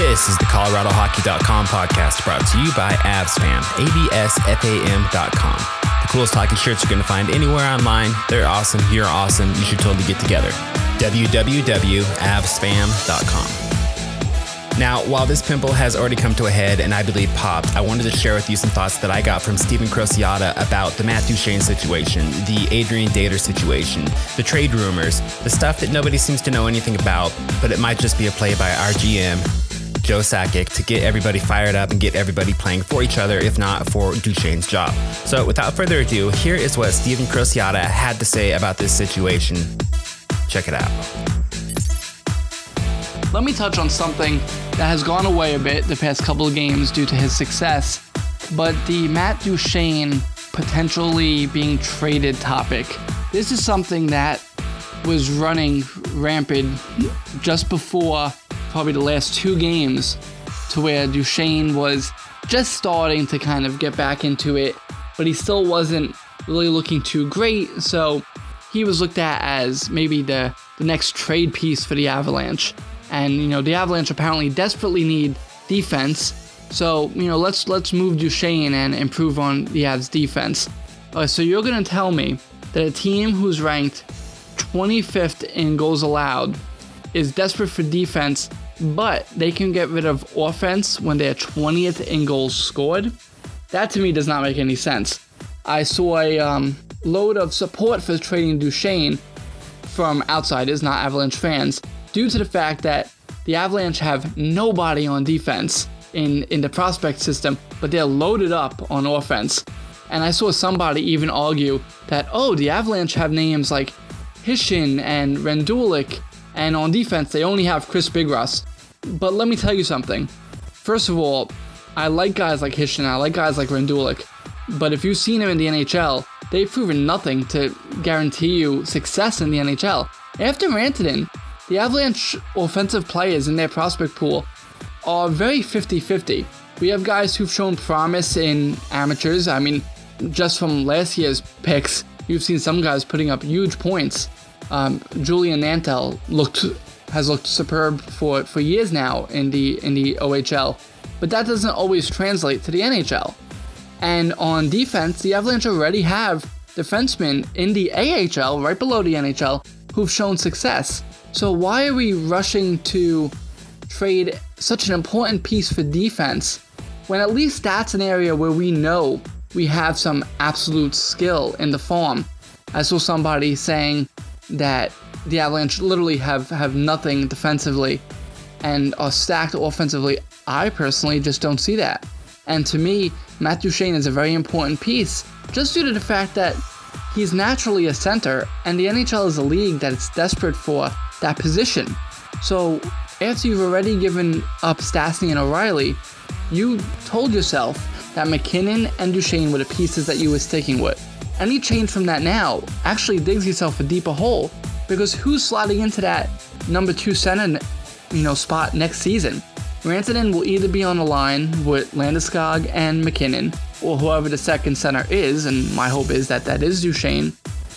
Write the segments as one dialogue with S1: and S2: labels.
S1: This is the ColoradoHockey.com podcast brought to you by AvsFam, ABSFAM.com. The coolest hockey shirts you're going to find anywhere online. They're awesome. You're awesome. You should totally get together. www.avsfam.com. Now, while this pimple has already come to a head and I believe popped, I wanted to share with you some thoughts that I got from Stephen Crociata about the Matt Duchene situation, the Adrian Dater situation, the trade rumors, the stuff that nobody seems to know anything about, but it might just be a play by our GM, Joe Sakic, to get everybody fired up and get everybody playing for each other, if not for Duchene's job. So without further ado, here is what Stephen Crociata had to say about this situation. Check it out.
S2: Let me touch on something that has gone away a bit the past couple of games due to his success, but the Matt Duchene potentially being traded topic. This is something that was running rampant just before probably the last two games, to where Duchene was just starting to kind of get back into it, but he still wasn't really looking too great, so he was looked at as maybe the next trade piece for the Avalanche. And, the Avalanche apparently desperately need defense. So, let's move Duchene and improve on the Avs defense. So you're going to tell me that a team who's ranked 25th in goals allowed is desperate for defense, but they can get rid of offense when they're 20th in goals scored? That to me does not make any sense. I saw a load of support for trading Duchene from outsiders, not Avalanche fans, due to the fact that the Avalanche have nobody on defense in the prospect system, but they're loaded up on offense. And I saw somebody even argue that, the Avalanche have names like Hishin and Rendulic, and on defense they only have Chris Bigras. But let me tell you something. First of all, I like guys like Hishin, I like guys like Rendulic, but if you've seen him in the NHL, they've proven nothing to guarantee you success in the NHL. After Rantanen, the Avalanche offensive players in their prospect pool are very 50-50. We have guys who've shown promise in amateurs. I mean, just from last year's picks, you've seen some guys putting up huge points. Julian Nantel has looked superb for years now in the OHL, but that doesn't always translate to the NHL. And on defense, the Avalanche already have defensemen in the AHL, right below the NHL, who've shown success. So why are we rushing to trade such an important piece for defense when at least that's an area where we know we have some absolute skill in the farm? I saw somebody saying that the Avalanche literally have nothing defensively and are stacked offensively. I personally just don't see that. And to me, Matt Duchene is a very important piece just due to the fact that he's naturally a center, and the NHL is a league that is desperate for that position. So after you've already given up Stastny and O'Reilly, you told yourself that McKinnon and Duchene were the pieces that you were sticking with. Any change from that now actually digs yourself a deeper hole, because who's slotting into that number 2 center spot next season? Rantanen will either be on the line with Landeskog and McKinnon, or whoever the second center is, and my hope is that is Duchene.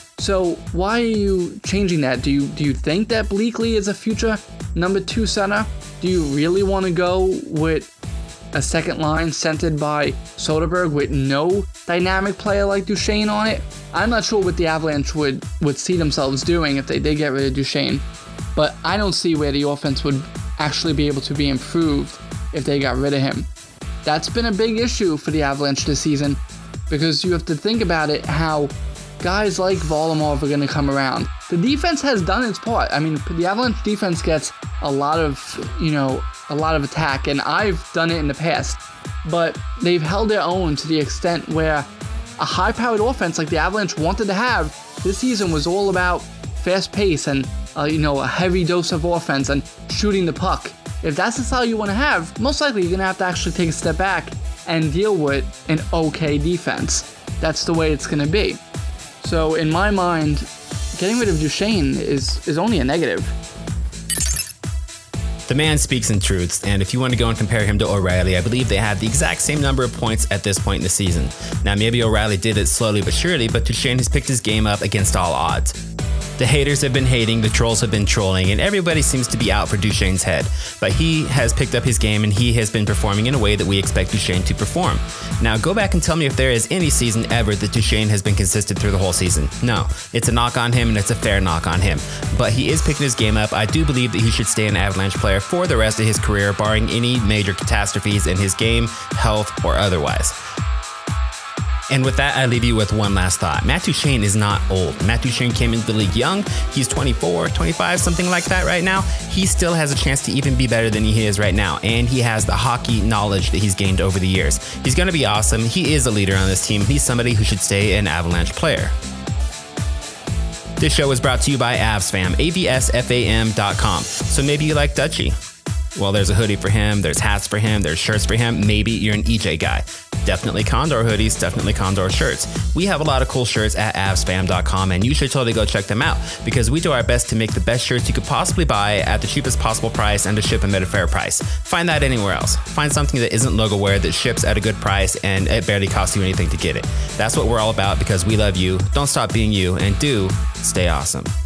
S2: So why are you changing that? Do you think that Bleakley is a future number 2 center? Do you really want to go with a second line centered by Soderberg with no dynamic player like Duchene on it? I'm not sure what the Avalanche would see themselves doing if they did get rid of Duchene, but I don't see where the offense would actually be able to be improved if they got rid of him. That's been a big issue for the Avalanche this season, because you have to think about it, how guys like Volomov are going to come around. The defense has done its part. I mean, the Avalanche defense gets a lot of attack, and I've done it in the past, but they've held their own to the extent where a high-powered offense like the Avalanche wanted to have this season was all about fast pace and a heavy dose of offense and shooting the puck. If that's the style you want to have, most likely you're going to have to actually take a step back and deal with an okay defense. That's the way it's going to be. So in my mind, getting rid of Duchene is only a negative.
S1: The man speaks in truths, and if you want to go and compare him to O'Reilly, I believe they have the exact same number of points at this point in the season. Now, maybe O'Reilly did it slowly but surely, but Duchene has picked his game up against all odds. The haters have been hating, the trolls have been trolling, and everybody seems to be out for Duchene's head. But he has picked up his game and he has been performing in a way that we expect Duchene to perform. Now, go back and tell me if there is any season ever that Duchene has been consistent through the whole season. No, it's a knock on him and it's a fair knock on him. But he is picking his game up. I do believe that he should stay an Avalanche player for the rest of his career, barring any major catastrophes in his game, health, or otherwise. And with that, I leave you with one last thought. Matt Duchene is not old. Matt Duchene came into the league young. He's 24, 25, something like that right now. He still has a chance to even be better than he is right now. And he has the hockey knowledge that he's gained over the years. He's going to be awesome. He is a leader on this team. He's somebody who should stay an Avalanche player. This show is brought to you by AvsFam, avsfam.com. So maybe you like Dutchie. Well, there's a hoodie for him, there's hats for him, there's shirts for him. Maybe you're an EJ guy. Definitely Condor hoodies, definitely Condor shirts. We have a lot of cool shirts at avsfam.com, and you should totally go check them out because we do our best to make the best shirts you could possibly buy at the cheapest possible price and to ship them at a fair price. Find that anywhere else. Find something that isn't logo wear that ships at a good price and it barely costs you anything to get it. That's what we're all about because we love you. Don't stop being you, and do stay awesome.